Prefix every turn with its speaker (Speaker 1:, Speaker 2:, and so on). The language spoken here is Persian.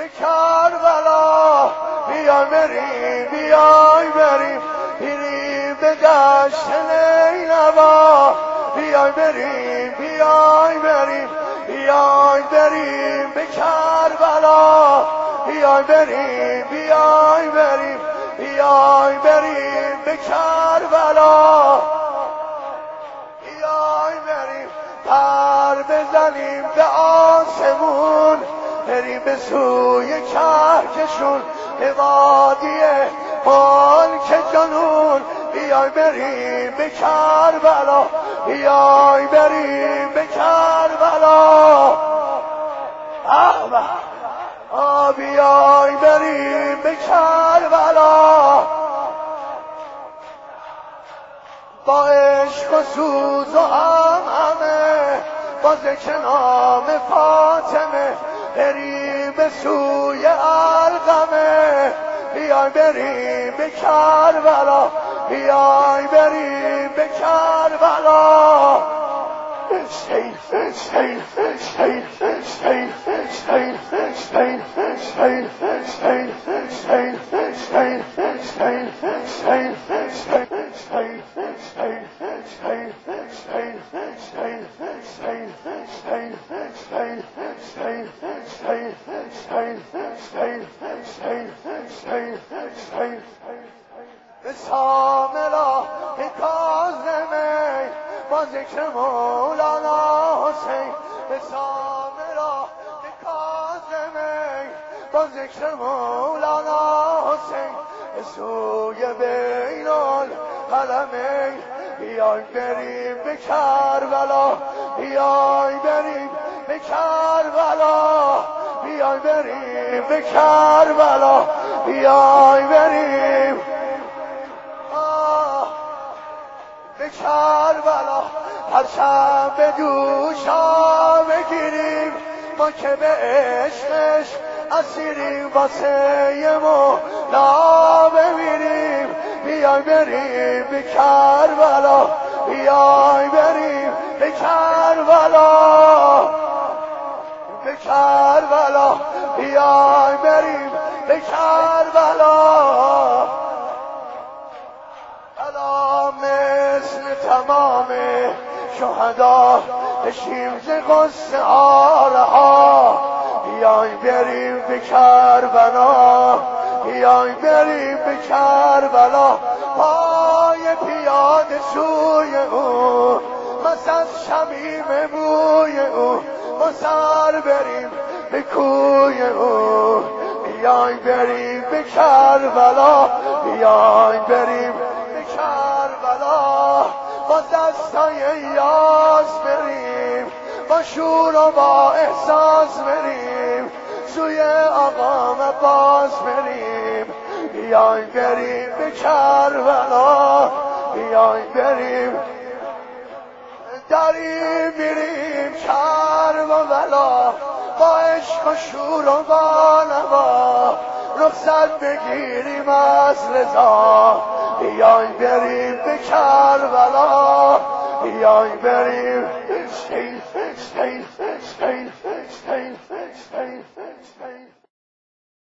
Speaker 1: کربلا، بیای بریم بیای بریم بریم به دشت نینوا، بیای بریم بیای بریم بیای بریم به کربلا، بیای بریم بیای بریم بیای بریم به کربلا، بیای بریم پر بزنیم به آسمون، بریم به سوی کهکشون به وادی ملک جنون، بیای بریم به کربلا، بیای بریم به کربلا، بیای بریم به کربلا، با عشق و سوز و همه با ذکر نام فاطمه بریم به سوی القمه، بیای بریم به کربلا، بیای بریم به کربلا، سیل سیل سیل سیل سیل سیل سیل سیل سیل به سامرا به کاظمه با ذکر مولانا حسین، به سامرا به کاظمه با ذکر مولانا حسین، به سوی بین الحرمین بیای بریم به کربلا، بیای بریم به کربلا، بیای بریم به کربلا، بیای بریم به کربلا، هر شب به دوشا بگیریم ما که به عشقش اسیریم، واسه مولا بمیریم، بیای بریم به کربلا، بیای بریم به کربلا، به کربلا، بیای بریم به کربلا، مثل تمام شهدا بشیم ز غصه آرها، بیای بریم به کربلا، بیای بریم به کربلا، پای پیاده سوی او مس از شمیم بوی او، ما سر بریم به کوی او، بیای بریم به کربلا، بیای بریم کربلا، با دستای یاس بریم، با شور و با احساس بریم سوی آقا عباس بریم، بیای بریم به کربلا، بیای بریم دریم بریم کربلا، با عشق و شور و با نوا رخصت بگیریم از رضا، بیای بریم به کربلا، بیای بریم سیل سیل سیل سیل سیل